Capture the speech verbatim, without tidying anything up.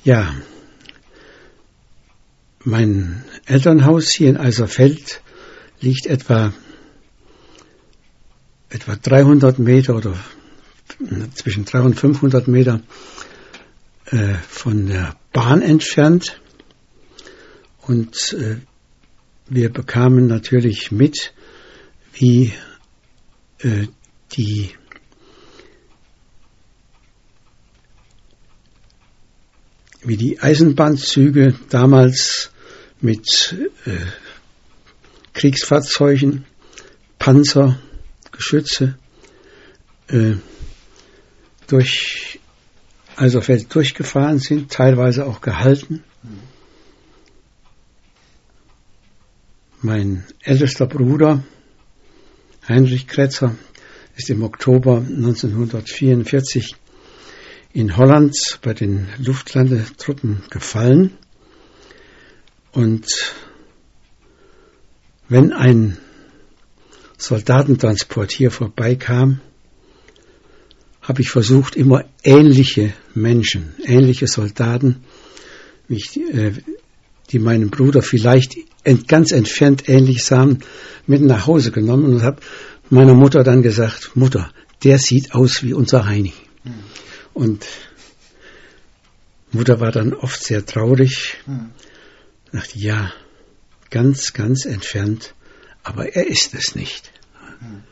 Ja, mein Elternhaus hier in Eiserfeld liegt etwa, etwa dreihundert Meter oder zwischen dreihundert und fünfhundert Meter äh, von der Bahn entfernt. Und äh, wir bekamen natürlich mit, wie äh, die wie die Eisenbahnzüge damals mit äh, Kriegsfahrzeugen, Panzer, Geschütze äh, durch Eiserfeld durchgefahren sind, teilweise auch gehalten. Mein ältester Bruder, Heinrich Kretzer, ist im Oktober neunzehnhundertvierundvierzig in Holland bei den Luftlandetruppen gefallen. Und wenn ein Soldatentransport hier vorbeikam, habe ich versucht, immer ähnliche Menschen, ähnliche Soldaten, wie ich, äh, die meinem Bruder vielleicht ent, ganz entfernt ähnlich sahen, mit nach Hause genommen und habe meiner Mutter dann gesagt, Mutter, der sieht aus wie unser Heini. Mhm. Und Mutter war dann oft sehr traurig. Mhm. Dachte, ja, ganz, ganz entfernt, aber er ist es nicht. Mhm.